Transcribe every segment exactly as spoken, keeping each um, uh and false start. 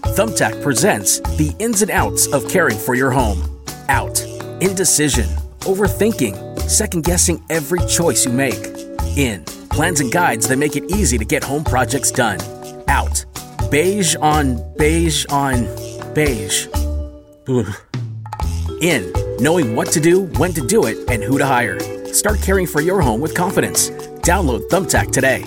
Thumbtack presents the ins and outs of caring for your home. Out. Indecision. Overthinking. Second-guessing every choice you make. In. Plans and guides that make it easy to get home projects done. Out. Beige on beige on beige. Ugh. In. Knowing what to do, when to do it, and who to hire. Start caring for your home with confidence. Download Thumbtack today.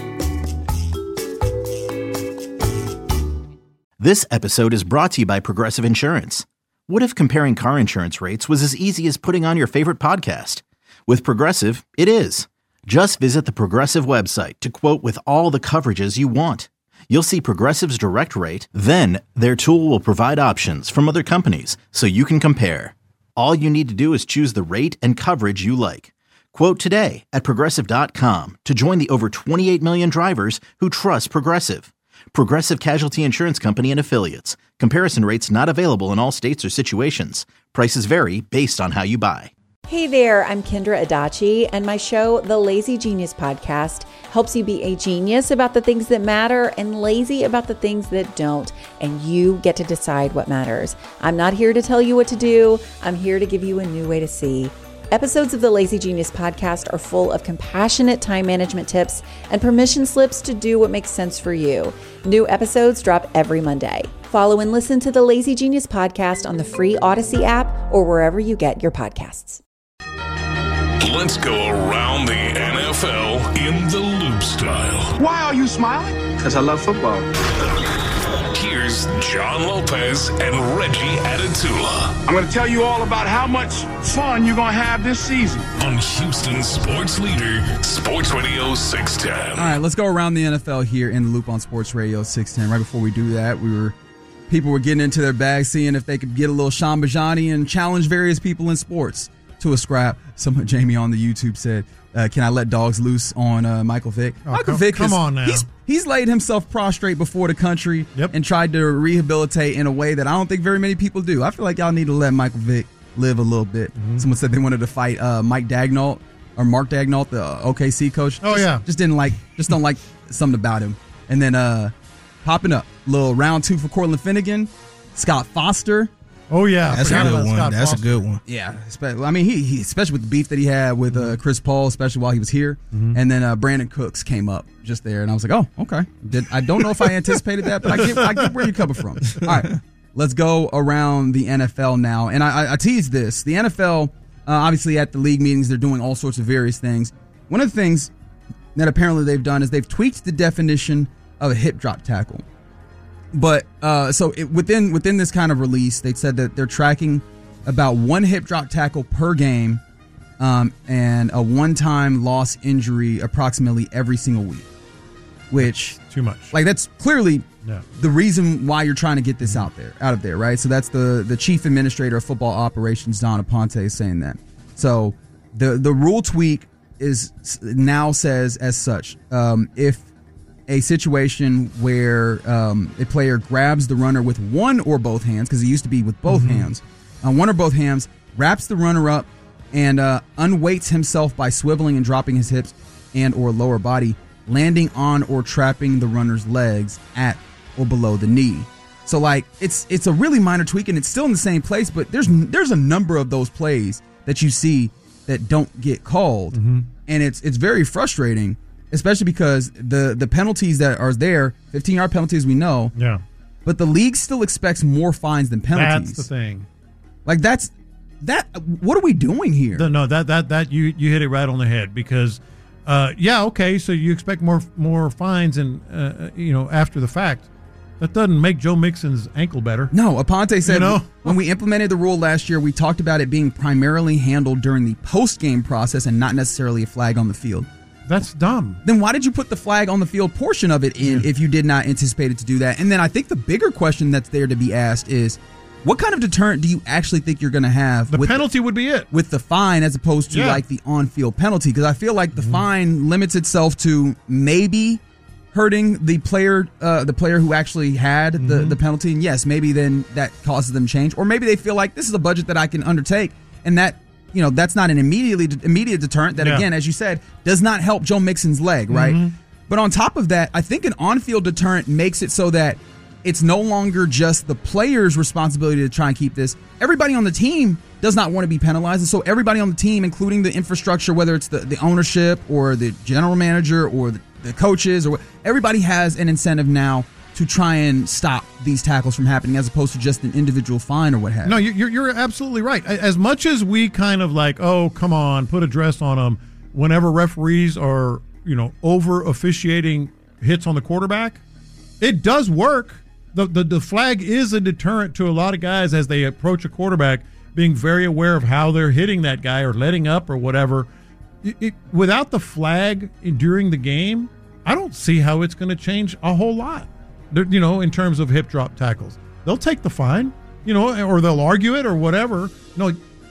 This episode is brought to you by Progressive Insurance. What if comparing car insurance rates was as easy as putting on your favorite podcast? With Progressive, it is. Just visit the Progressive website to quote with all the coverages you want. You'll see Progressive's direct rate, then their tool will provide options from other companies so you can compare. All you need to do is choose the rate and coverage you like. Quote today at Progressive dot com to join the over twenty-eight million drivers who trust Progressive. Progressive Casualty Insurance Company and Affiliates. Comparison rates not available in all states or situations. Prices vary based on how you buy. Hey there, I'm Kendra Adachi, and my show, The Lazy Genius Podcast, helps you be a genius about the things that matter and lazy about the things that don't, and you get to decide what matters. I'm not here to tell you what to do. I'm here to give you a new way to see. Episodes of the Lazy Genius Podcast are full of compassionate time management tips and permission slips to do what makes sense for you. New episodes drop every Monday. Follow and listen to the Lazy Genius Podcast on the free Odyssey app or wherever you get your podcasts. Let's go around the N F L in the loop style. Why are you smiling? Because I love football. Here's John Lopez and Reggie Atatula. I'm going to tell you all about how much fun you're going to have this season. On Houston Sports Leader, Sports Radio six ten. All right, let's go around the N F L here in the loop on Sports Radio six ten. Right before we do that, we were people were getting into their bags, seeing if they could get a little Sean Bajani and challenge various people in sports to a scrap. Someone, Jamie on the YouTube said, uh, can I let dogs loose on uh, Michael Vick? Oh, Michael come, Vick come is, on now. He's, he's laid himself prostrate before the country yep. and tried to rehabilitate in a way that I don't think very many people do. I feel like y'all need to let Michael Vick live a little bit. Mm-hmm. Someone said they wanted to fight uh, Mike Daignault or Mark Daignault, the uh, O K C coach. Oh, just, yeah. Just didn't like, just don't like something about him. And then uh, popping up, little round two for Cortland Finnegan, Scott Foster. Oh, yeah. That's a good one. That's Foster. a good one. Yeah. I mean, he, he especially with the beef that he had with uh, Chris Paul, especially while he was here. Mm-hmm. And then uh, Brandon Cooks came up just there. And I was like, oh, okay. Did, I don't know if I anticipated that, but I get, I get where you're coming from. All right. Let's go around the N F L now. And I, I, I teased this. The N F L, uh, obviously at the league meetings, they're doing all sorts of various things. One of the things that apparently they've done is they've tweaked the definition of a hip drop tackle. But uh, so it, within within this kind of release, they said that they're tracking about one hip drop tackle per game um, and a one-time loss injury approximately every single week, which too much. Like that's clearly yeah. the reason why you're trying to get this out there, out of there, right? So that's the the chief administrator of football operations, Don Aponte, is saying that. So the the rule tweak is now says as such: um, if a situation where um, a player grabs the runner with one or both hands, because it used to be with both mm-hmm. hands, uh, one or both hands, wraps the runner up and uh, unweights himself by swiveling and dropping his hips and or lower body, landing on or trapping the runner's legs at or below the knee. So like it's it's a really minor tweak and it's still in the same place, but there's there's a number of those plays that you see that don't get called, mm-hmm. and it's it's very frustrating. Especially because the, the penalties that are there, fifteen-yard penalties, we know. Yeah. But the league still expects more fines than penalties. That's the thing. Like that's that. What are we doing here? The, no, that that that you you hit it right on the head because, uh, yeah, okay, so you expect more more fines and uh, you know after the fact. That doesn't make Joe Mixon's ankle better. No, Aponte said you know? when we implemented the rule last year, we talked about it being primarily handled during the post-game process and not necessarily a flag on the field. That's dumb. Then why did you put the flag on the field portion of it in yeah. if you did not anticipate it to do that? And then I think the bigger question that's there to be asked is, what kind of deterrent do you actually think you're going to have? The with penalty the, would be it. With the fine as opposed to yeah. like the on-field penalty. Because I feel like the mm-hmm. fine limits itself to maybe hurting the player uh, the player who actually had mm-hmm. the, the penalty. And yes, maybe then that causes them change. Or maybe they feel like this is a budget that I can undertake. And that You know, that's not an immediately immediate deterrent that, yeah. again, as you said, does not help Joe Mixon's leg, right? Mm-hmm. But on top of that, I think an on-field deterrent makes it so that it's no longer just the player's responsibility to try and keep this. Everybody on the team does not want to be penalized. And so everybody on the team, including the infrastructure, whether it's the, the ownership or the general manager or the, the coaches, or everybody has an incentive now to try and stop these tackles from happening, as opposed to just an individual fine or what have you. No, you're, you're absolutely right. As much as we kind of like, oh, come on, put a dress on them whenever referees are, you know, over officiating hits on the quarterback, it does work. The, the the flag is a deterrent to a lot of guys as they approach a quarterback, being very aware of how they're hitting that guy or letting up or whatever. It, it, without the flag during the game, I don't see how it's going to change a whole lot. They're, you know, in terms of hip drop tackles, they'll take the fine, you know, or they'll argue it or whatever. No,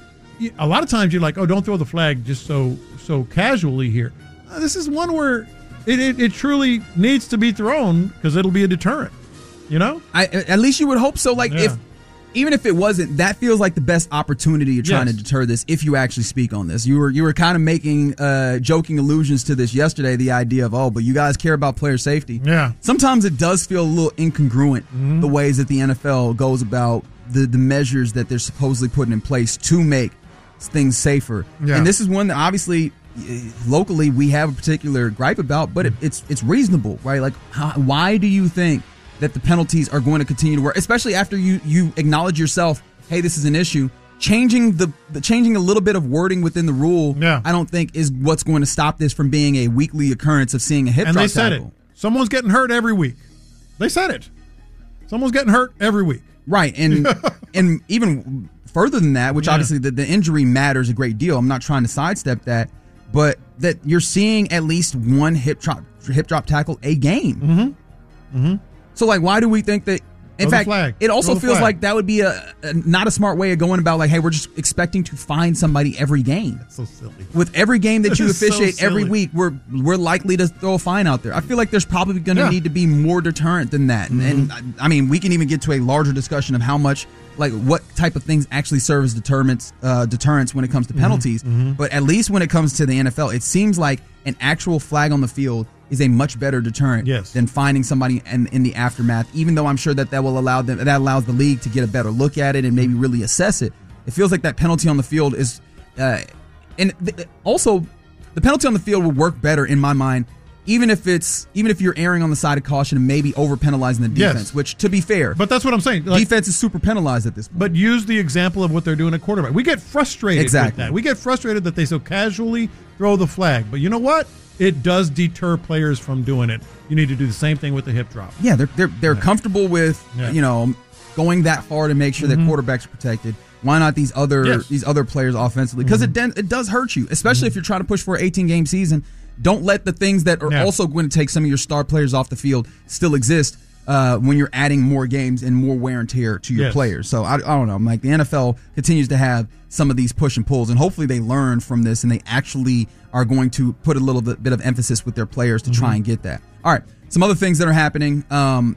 a lot of times you're like, oh, don't throw the flag just so so casually here. Uh, this is one where it, it, it truly needs to be thrown because it'll be a deterrent. You know, I, at least you would hope so. Like, yeah. if even if it wasn't, that feels like the best opportunity you're trying yes. to deter this. If you actually speak on this, you were you were kind of making uh, joking allusions to this yesterday. The idea of, oh, but you guys care about player safety. Yeah. Sometimes it does feel a little incongruent mm-hmm. the ways that the N F L goes about the the measures that they're supposedly putting in place to make things safer. Yeah. And this is one that obviously locally we have a particular gripe about, but it, it's it's reasonable, right? Like, how, why do you think that the penalties are going to continue to work, especially after you you acknowledge yourself, hey, this is an issue? Changing the, the changing a little bit of wording within the rule, yeah. I don't think is what's going to stop this from being a weekly occurrence of seeing a hip and drop they said tackle. It. Someone's getting hurt every week. They said it. Someone's getting hurt every week. Right, and and even further than that, which yeah. obviously the, the injury matters a great deal. I'm not trying to sidestep that, but that you're seeing at least one hip drop hip drop tackle a game. Mm-hmm. Mm-hmm. So, like, why do we think that? In Throw fact, it also feels flag. like that would be a, a not a smart way of going about. Like, hey, we're just expecting to find somebody every game. That's so silly. With every game that you officiate so every week, we're we're likely to throw a fine out there. I feel like there's probably going to yeah. need to be more deterrent than that. And, mm-hmm. and I mean, we can even get to a larger discussion of how much, like, what type of things actually serve as deterrents, uh, deterrents when it comes to penalties. Mm-hmm. But at least when it comes to the N F L, it seems like an actual flag on the field is a much better deterrent yes. than finding somebody in, in the aftermath, even though I'm sure that that will allow them, that allows the league to get a better look at it and maybe really assess it. It feels like that penalty on the field is, uh, and th- also the penalty on the field would work better in my mind, even if it's, even if you're erring on the side of caution and maybe over penalizing the defense, yes. which, to be fair, but that's what I'm saying. Like, defense is super penalized at this point. But use the example of what they're doing at quarterback. We get frustrated exactly. with that. We get frustrated that they so casually throw the flag. But you know what? It does deter players from doing it. You need to do the same thing with the hip drop. Yeah, they're they're they're yeah. comfortable with yeah. you know going that far to make sure mm-hmm. that quarterbacks are protected. Why not these other yes. these other players offensively? Because mm-hmm. it it does hurt you, especially mm-hmm. if you're trying to push for an eighteen game season. Don't let the things that are yeah. also going to take some of your star players off the field still exist uh, when you're adding more games and more wear and tear to your yes. players. So I, I don't know. I'm like, the N F L continues to have some of these push and pulls, and hopefully they learn from this and they actually are going to put a little bit, bit of emphasis with their players to mm-hmm. try and get that. All right, some other things that are happening. Um,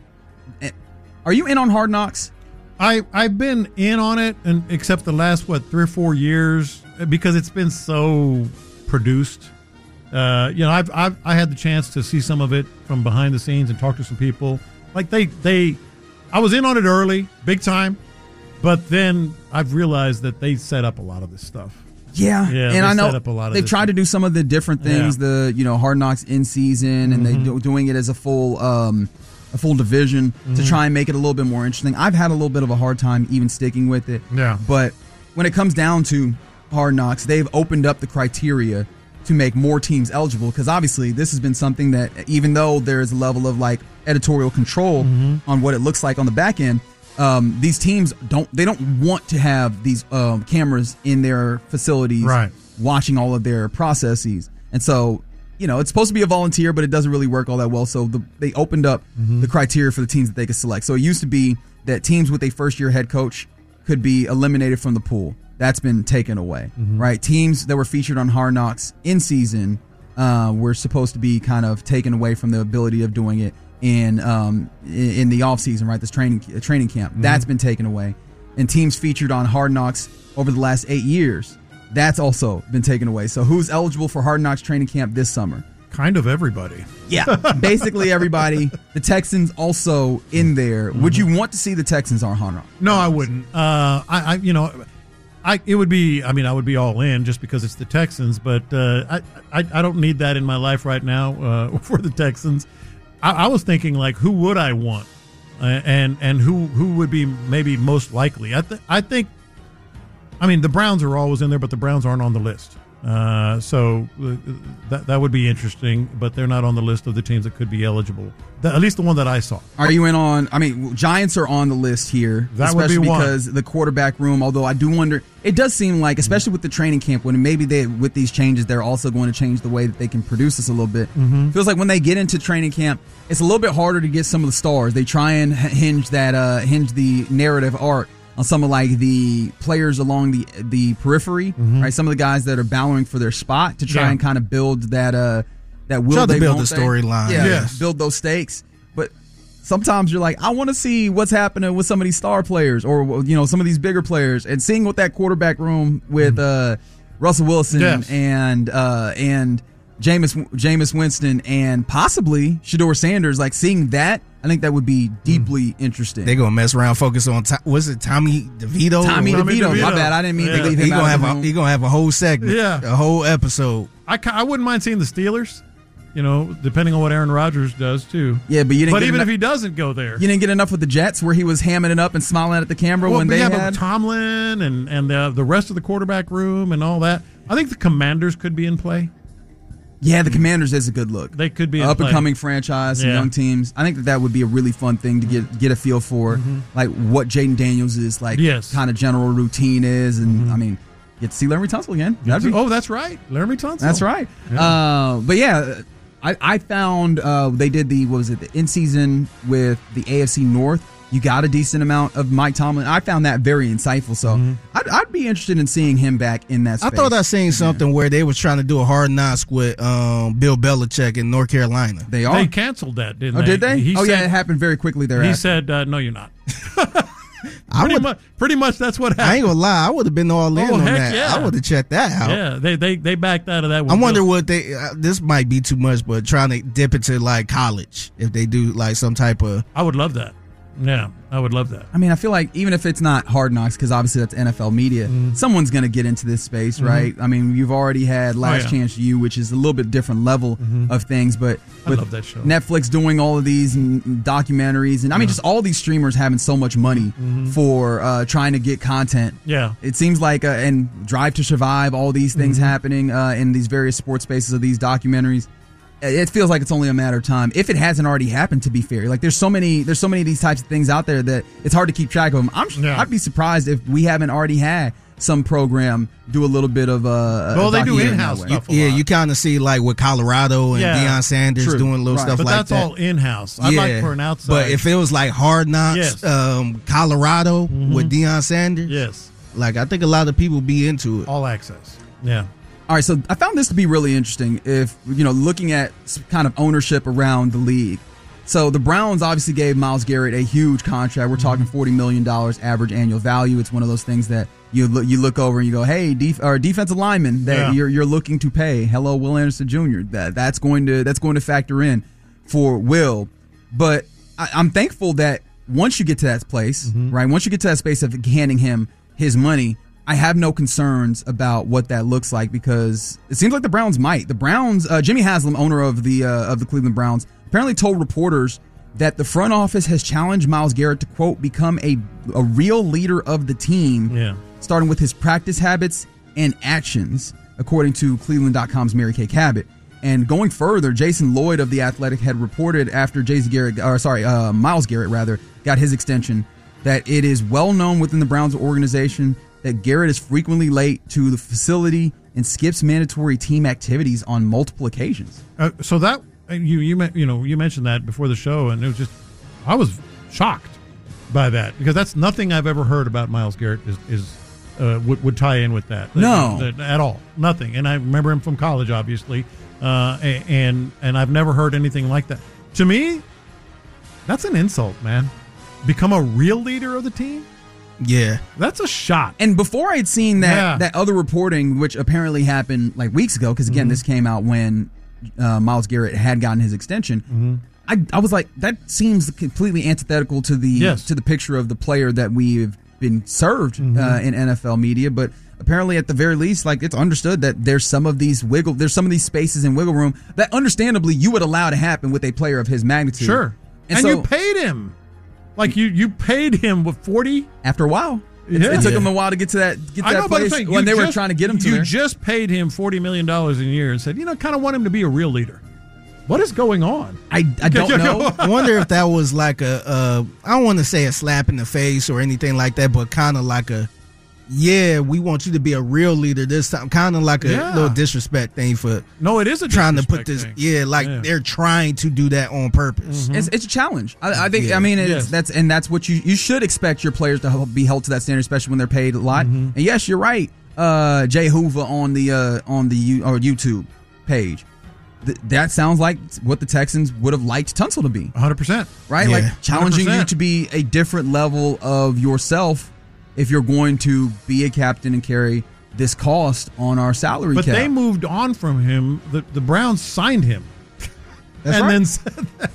are you in on Hard Knocks? I I've been in on it, and except the last what three or four years because it's been so produced. Uh, you know, I've, I've I had the chance to see some of it from behind the scenes and talk to some people. Like they they, I was in on it early, big time, but then I've realized that they set up a lot of this stuff. Yeah, yeah and I know set up a lot of they've this tried stuff. to do some of the different things. Yeah. The you know Hard Knocks in season, and mm-hmm. they do, doing it as a full um, a full division mm-hmm. to try and make it a little bit more interesting. I've had a little bit of a hard time even sticking with it. Yeah, but when it comes down to Hard Knocks, they've opened up the criteria to make more teams eligible, because obviously this has been something that, even though there is a level of like editorial control mm-hmm. on what it looks like on the back end, um, these teams don't they don't want to have these um, cameras in their facilities right. watching all of their processes. And so, you know, it's supposed to be a volunteer, but it doesn't really work all that well. So the, they opened up mm-hmm. the criteria for the teams that they could select. So it used to be that teams with a first year head coach could be eliminated from the pool. That's been taken away, mm-hmm. right? Teams that were featured on Hard Knocks in season uh, were supposed to be kind of taken away from the ability of doing it in um, in the off season, right? This training training camp mm-hmm. that's been taken away, and teams featured on Hard Knocks over the last eight years, that's also been taken away. So who's eligible for Hard Knocks training camp this summer? kind of everybody. Yeah, basically everybody. The Texans also in there. Mm-hmm. Would you want to see the Texans on Hard Rock? No, I wouldn't. Uh, I, I, you know, I it would be. I mean, I would be all in just because it's the Texans. But uh, I, I, I don't need that in my life right now uh, for the Texans. I, I was thinking like, who would I want, uh, and and who who would be maybe most likely? I th- I think. I mean, the Browns are always in there, but the Browns aren't on the list. Uh, so uh, that that would be interesting, but they're not on the list of the teams that could be eligible. The, at least the one that I saw. Are you in on? I mean, Giants are on the list here, that especially would be because one. The quarterback room. Although I do wonder, it does seem like, especially with the training camp, when maybe they with these changes, they're also going to change the way that they can produce this a little bit. Mm-hmm. Feels like when they get into training camp, it's a little bit harder to get some of the stars. They try and hinge that uh, hinge the narrative arc on some of like the players along the the periphery, mm-hmm. right? Some of the guys that are battling for their spot to try yeah. and kind of build that uh that will try to they build the storyline. storyline. Yeah, yes. build those stakes. But sometimes you're like, I want to see what's happening with some of these star players, or you know, some of these bigger players, and seeing what that quarterback room with mm-hmm. uh, Russell Wilson yes. and uh, and Jameis Jameis Winston and possibly Shedeur Sanders, like seeing that. I think that would be deeply mm. interesting. They're going to mess around, focus on, what's it, Tommy DeVito? Tommy, Tommy DeVito. DeVito. My bad. I didn't mean yeah. to leave him he out gonna of have the a, room. He going to have a whole segment, yeah. a whole episode. I, I wouldn't mind seeing the Steelers, you know, depending on what Aaron Rodgers does, too. Yeah, but you didn't But get even enough, if he doesn't go there. you didn't get enough with the Jets where he was hamming it up and smiling at the camera well, when they yeah, had. but Tomlin and, and the, the rest of the quarterback room and all that. I think the Commanders could be in play. Yeah, the Commanders is a good look. They could be in up play. and coming franchise, some Yeah. young teams. I think that that would be a really fun thing to get get a feel for, mm-hmm. like what Jaden Daniels is like, yes. kind of general routine is, and mm-hmm. I mean, get to see Laremy Tunsil again. Be, be, oh, that's right, Laremy Tunsil. That's right. Yeah. Uh, but yeah, I, I found uh, they did the what was it the in season with the A F C North. You got a decent amount of Mike Tomlin. I found that very insightful. So mm-hmm. I'd, I'd be interested in seeing him back in that space. I thought I seen something yeah. where they was trying to do a hard knocks with um, Bill Belichick in North Carolina. They are. They canceled that, didn't oh, they? did they? He oh, said, yeah, it happened very quickly thereafter. He said, uh, no, you're not. I pretty, would, much, pretty much that's what happened. I ain't gonna lie. I would have been all in oh, on heck that. Yeah. I would have checked that out. Yeah, they they, they backed out of that. I wonder Bill. what they, uh, this might be too much, but trying to dip into like college, if they do like some type of. I would love that. Yeah, I would love that. I mean, I feel like even if it's not Hard Knocks, because obviously that's N F L media, mm-hmm. someone's going to get into this space, mm-hmm. right? I mean, you've already had Last oh, yeah. Chance U, which is a little bit different level mm-hmm. of things, but I with love that show. Netflix doing all of these documentaries, and I mean, yeah. just all these streamers having so much money mm-hmm. for uh, trying to get content. Yeah. It seems like, uh, and Drive to Survive, all these things mm-hmm. happening uh, in these various sports spaces of these documentaries. It feels like it's only a matter of time if it hasn't already happened. To be fair, like there's so many, there's so many of these types of things out there that it's hard to keep track of them. I'm, yeah. I'd be surprised if we haven't already had some program do a little bit of uh. Well, they do in-house stuff. Yeah, you kind of see like with Colorado and yeah. Deion Sanders True. doing little right. stuff but like that. But that's all in-house. I'd yeah. like for an outside. But if it was like Hard Knocks, yes. um, Colorado mm-hmm. with Deion Sanders, yes, like I think a lot of people be into it. All access. Yeah. All right, so I found this to be really interesting if, you know, looking at kind of ownership around the league. So the Browns obviously gave Myles Garrett a huge contract. We're talking forty million dollars average annual value. It's one of those things that you look, you look over and you go, hey, def- or defensive lineman that yeah. you're you're looking to pay. Hello, Will Anderson Junior That that's going to that's going to factor in for Will. But I, I'm thankful that once you get to that place, mm-hmm. right, once you get to that space of handing him his money, I have no concerns about what that looks like because it seems like the Browns might. The Browns, uh, Jimmy Haslam, owner of the uh, of the Cleveland Browns, apparently told reporters that the front office has challenged Myles Garrett to, quote, become a a real leader of the team, yeah. starting with his practice habits and actions, according to Cleveland dot com's Mary Kay Cabot. And going further, Jason Lloyd of The Athletic had reported after Jason Garrett, or sorry, uh, Myles Garrett rather, got his extension, that it is well known within the Browns organization that Garrett is frequently late to the facility and skips mandatory team activities on multiple occasions. Uh, so that you you you know you mentioned that before the show, and it was just I was shocked by that because that's nothing I've ever heard about Myles Garrett is is uh, would would tie in with that. No, that, that, at all, nothing. And I remember him from college, obviously, uh, and and I've never heard anything like that. To me, that's an insult, man. Become a real leader of the team. Yeah, that's a shot. And before I'd seen that yeah. that other reporting, which apparently happened like weeks ago, because again, mm-hmm. this came out when uh, Myles Garrett had gotten his extension. Mm-hmm. I, I was like, that seems completely antithetical to the yes. to the picture of the player that we've been served mm-hmm. uh, in N F L media. But apparently, at the very least, like it's understood that there's some of these wiggle, there's some of these spaces in wiggle room that, understandably, you would allow to happen with a player of his magnitude. Sure, and, and so, you paid him, like you you paid him with forty after a while. It, yeah. it took yeah. him a while to get to that get to I that know, place but when they just, were trying to get him to you there. You just paid him forty million dollars a year and said, you know, kind of want him to be a real leader. What is going on? I, I don't know. I wonder if that was like a, uh, I don't want to say a slap in the face or anything like that, but kind of like a, yeah, we want you to be a real leader this time. Kind of like a yeah. little disrespect thing for no, it is a trying to put this. Thing. Yeah, like yeah. they're trying to do that on purpose. Mm-hmm. It's, it's a challenge. I, I think. Yeah. I mean, it's, yes. that's and that's what you you should expect your players to be held to that standard, especially when they're paid a lot. Mm-hmm. And yes, you're right. Uh, Jay Hoover on the uh, on the U, or YouTube page. Th- that sounds like what the Texans would have liked Tunsil to be. one hundred percent. Right? Yeah. Like challenging one hundred percent. you to be a different level of yourself if you're going to be a captain and carry this cost on our salary but cap. But they moved on from him. The the Browns signed him. That's and right. then said that.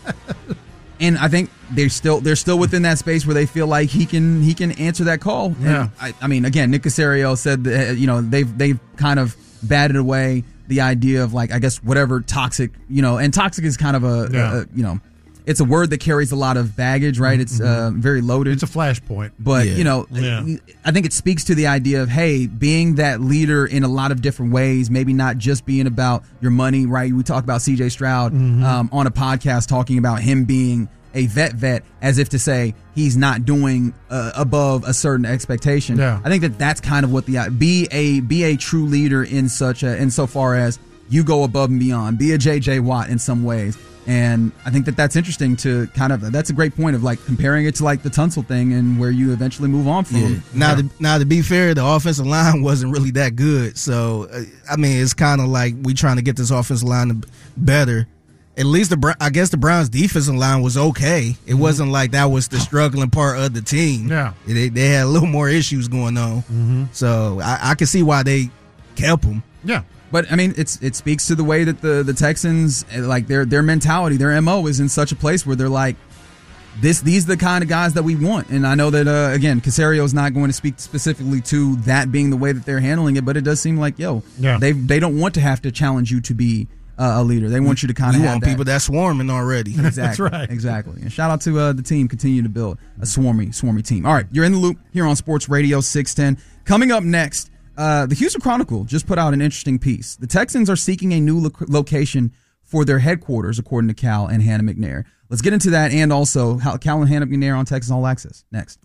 And I think they're still they're still within that space where they feel like he can he can answer that call. Yeah. And I, I mean, again, Nick Caserio said that, you know, they've they've kind of batted away the idea of like I guess whatever toxic, you know, and toxic is kind of a, yeah. a you know, it's a word that carries a lot of baggage, right? It's uh, very loaded. It's a flashpoint. But, yeah. you know, yeah. I think it speaks to the idea of, hey, being that leader in a lot of different ways, maybe not just being about your money, right? We talk about C J Stroud mm-hmm. um, on a podcast talking about him being a vet vet as if to say he's not doing uh, above a certain expectation. Yeah. I think that that's kind of what the be a be a true leader in such a insofar as you go above and beyond. Be a J J Watt in some ways. And I think that that's interesting to kind of, that's a great point of like comparing it to like the Tunsil thing and where you eventually move on from. Yeah. Now, yeah. to, now to be fair, the offensive line wasn't really that good. So, uh, I mean, it's kind of like we trying to get this offensive line better. At least the I guess the Browns' defensive line was okay. It mm-hmm. wasn't like that was the struggling part of the team. Yeah, they, they had a little more issues going on. Mm-hmm. So I, I can see why they kept them. Yeah. But I mean, it's it speaks to the way that the, the Texans, like their their mentality, their M O is in such a place where they're like, this these are the kind of guys that we want. And I know that uh, again, Caserio is not going to speak specifically to that being the way that they're handling it, but it does seem like yo, yeah. they they don't want to have to challenge you to be uh, a leader. They want you to kind of you have want that. people that's swarming already. Exactly, That's right. Exactly. And shout out to uh, the team, continue to build a swarmy swarmy team. All right, you're in the loop here on Sports Radio six ten. Coming up next. Uh, the Houston Chronicle just put out an interesting piece. The Texans are seeking a new lo- location for their headquarters, according to Cal and Hannah McNair. Let's get into that and also how Cal and Hannah McNair on Texas All Access next.